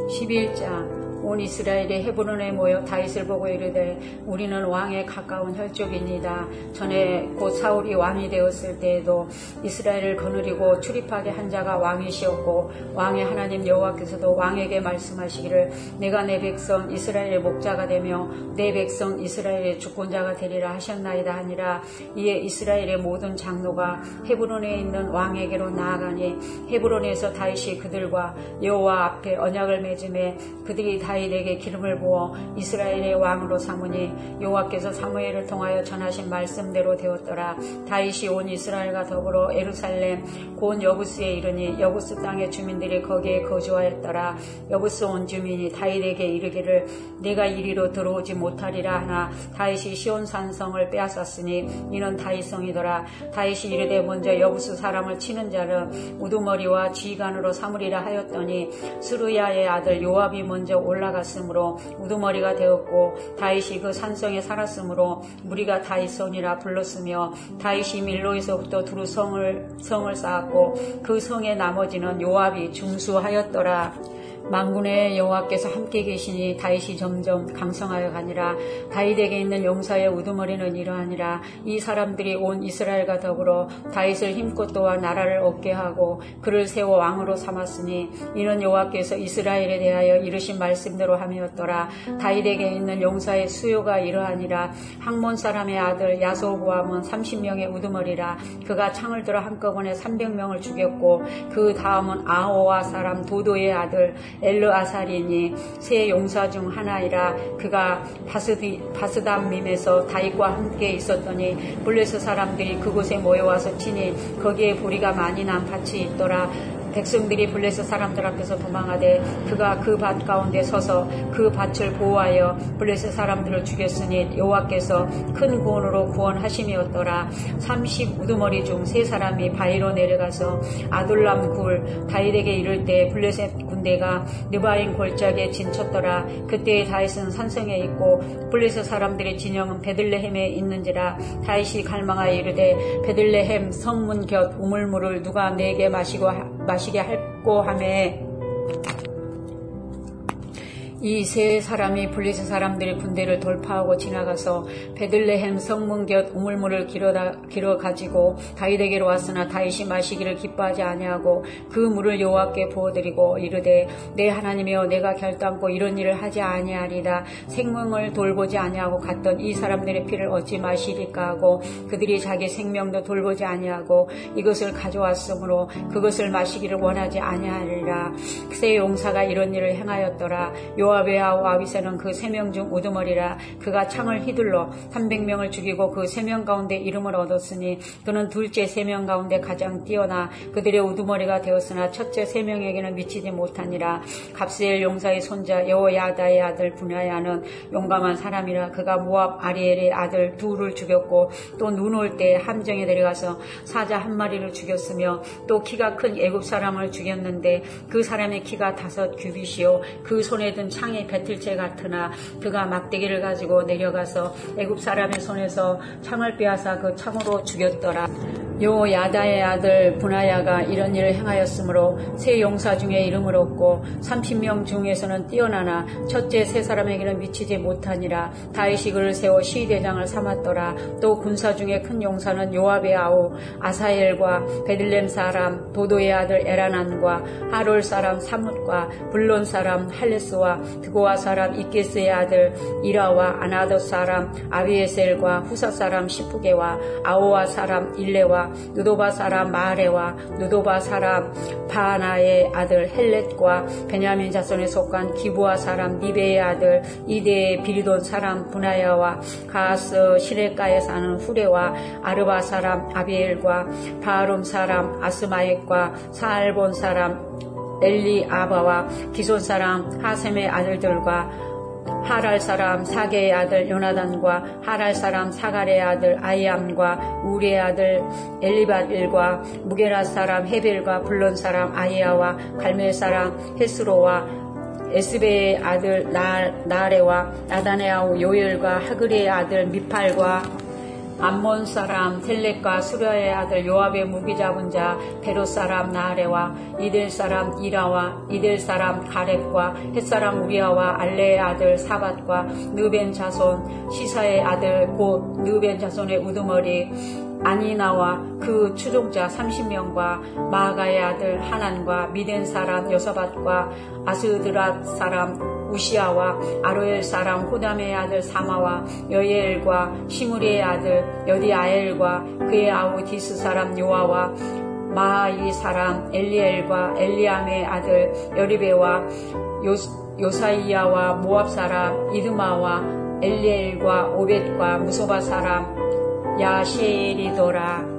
11장. 온 이스라엘이 헤브론에 모여 다윗을 보고 이르되 우리는 왕에 가까운 혈족이니이다. 전에 곧 사울이 왕이 되었을 때에도 이스라엘을 거느리고 출입하게 한 자가 왕이시었고 왕의 하나님 여호와께서도 왕에게 말씀하시기를 내가 내 백성 이스라엘의 목자가 되며 내 백성 이스라엘의 주권자가 되리라 하셨나이다 하니라. 이에 이스라엘의 모든 장로가 헤브론에 있는 왕에게로 나아가니 헤브론에서 다윗이 그들과 여호와 앞에 언약을 맺음에 그들이 다윗에게 기름을 부어 이스라엘의 왕으로 삼으니 여호와께서 사무엘을 통하여 전하신 말씀대로 되었더라. 다윗이 온 이스라엘과 더불어 예루살렘 곧 여부스에 이르니 여부스 땅의 주민들이 거기에 거주하였더라. 여부스 온 주민이 다윗에게 이르기를 내가 이리로 들어오지 못하리라 하나 다윗이 시온산성을 빼앗았으니 이는 다윗성이더라. 다윗이 이르되 먼저 여부스 사람을 치는 자를 우두머리와 지휘관으로 삼으리라 하였더니 스루야의 아들 요압이 먼저 올라갔으므로 우두머리가 되었고 다윗이 그 산성에 살았으므로 무리가 다윗성이라 불렀으며 다윗이 밀로에서부터 두루 성을 쌓았고 그 성의 나머지는 요압이 중수하였더라. 만군의 여호와께서 함께 계시니 다윗이 점점 강성하여 가니라. 다윗에게 있는 용사의 우두머리는 이러하니라. 이 사람들이 온 이스라엘과 더불어 다윗을 힘껏 도와 나라를 얻게 하고 그를 세워 왕으로 삼았으니 이는 여호와께서 이스라엘에 대하여 이르신 말씀대로 함이었더라. 다윗에게 있는 용사의 수요가 이러하니라. 학몬 사람의 아들 야소보암은 30명의 우두머리라. 그가 창을 들어 한꺼번에 300명을 죽였고 그 다음은 아호와 사람 도도의 아들 엘르아살이니 세 용사 중 하나이라. 그가 바스담밈에서 다윗과 함께 있었더니 블레셋 사람들이 그곳에 모여와서 치니 거기에 보리가 많이 난 밭이 있더라. 백성들이 블레셋 사람들 앞에서 도망하되 그가 그 밭 가운데 서서 그 밭을 보호하여 블레셋 사람들을 죽였으니 여호와께서 큰 구원으로 구원하심이었더라. 30 우두머리 중 3사람이 바위로 내려가서 아둘람 굴 다윗에게 이를 때 블레셋 군대가 느바임 골짜기에 진쳤더라. 그때 다윗은 산성에 있고 블레셋 사람들의 진영은 베들레헴에 있는지라. 다윗이 갈망하여 이르되 베들레헴 성문 곁 우물물을 누가 내게 마시게 할꼬 하매 이 세 사람이 블레셋 사람들의 군대를 돌파하고 지나가서 베들레헴 성문 곁 우물물을 길어 가지고 다윗에게로 왔으나 다윗이 마시기를 기뻐하지 아니하고 그 물을 여호와께 부어드리고 이르되 내 하나님이여 내가 결단코 이런 일을 하지 아니하리라. 생명을 돌보지 아니하고 갔던 이 사람들의 피를 어찌 마시리까 하고 그들이 자기 생명도 돌보지 아니하고 이것을 가져왔으므로 그것을 마시기를 원하지 아니하리라. 세 용사가 이런 일을 행하였더라. 요압의 아우 아비새는 그 3명 중 우두머리라. 그가 창을 휘둘러 300명을 죽이고 그 3명 가운데 이름을 얻었으니 그는 둘째 3명 가운데 가장 뛰어나 그들의 우두머리가 되었으나 첫째 3명에게는 미치지 못하니라. 갑스엘 용사의 손자 여호야다의 아들 분야야는 용감한 사람이라. 그가 모압 아리엘의 아들 둘을 죽였고 또 눈 올 때 함정에 내려가서 사자 1마리를 죽였으며 또 키가 큰 애굽 사람을 죽였는데 그 사람의 키가 5 규빗이요 그 손에 든 창이 배틀채 같으나 그가 막대기를 가지고 내려가서 애굽 사람의 손에서 창을 빼앗아 그 창으로 죽였더라. 여호야다의 아들 분하야가 이런 일을 행하였으므로 세 용사 중에 이름을 얻고 30명 중에서는 뛰어나나 첫째 3사람에게는 미치지 못하니라. 다윗이 그를 세워 시대장을 삼았더라. 또 군사 중에 큰 용사는 요압의 아우 아사엘과 베들렘 사람 도도의 아들 에라난과 하롤 사람 사뭇과 블론 사람 할레스와 드고아 사람 이게스의 아들 이라와 아나덧 사람 아비에셀과 후사 사람 시프게와 아오아 사람 일레와 누도바 사람 마아레와 누도바 사람 바하나의 아들 헬렛과 베냐민 자손에 속한 기부아 사람 니베의 아들 이데의 비리돈 사람 분하야와 가스 시레가에 사는 후레와 아르바 사람 아비엘과 바하룸 사람 아스마액과 사알본 사람 엘리아바와 기손 사람 하셈의 아들들과 하랄 사람 사게의 아들 요나단과 하랄 사람 사갈의 아들 아이암과 우리의 아들 엘리바일과 무게라 사람 헤벨과 블론 사람 아이야와 갈멜 사람 헤스로와 에스베의 아들 나레와 나다네아우 요엘과 하그리의 아들 미팔과 암몬 사람 텔렉과 수랴의 아들 요압의 무기 잡은 자 베롯 사람 나하레와 이들 사람 이라와 이들 사람 가렙과 헷 사람 우리아와 알레의 아들 사밧과 느벤 자손 시사의 아들 곧 느벤 자손의 우두머리 아니나와 그 추종자 30명과 마아가의 아들 하난과 미덴 사람 여서밧과 아스드랏 사람 우시아와 아로엘 사람 호담의 아들 사마와 여예엘과 시므리의 아들 여디아엘과 그의 아우 디스 사람 요아와 마아이 사람 엘리엘과 엘리암의 아들 여리베와 요사이야와 모압 사람 이드마와 엘리엘과 오벳과 무소바 사람 야시엘이더라.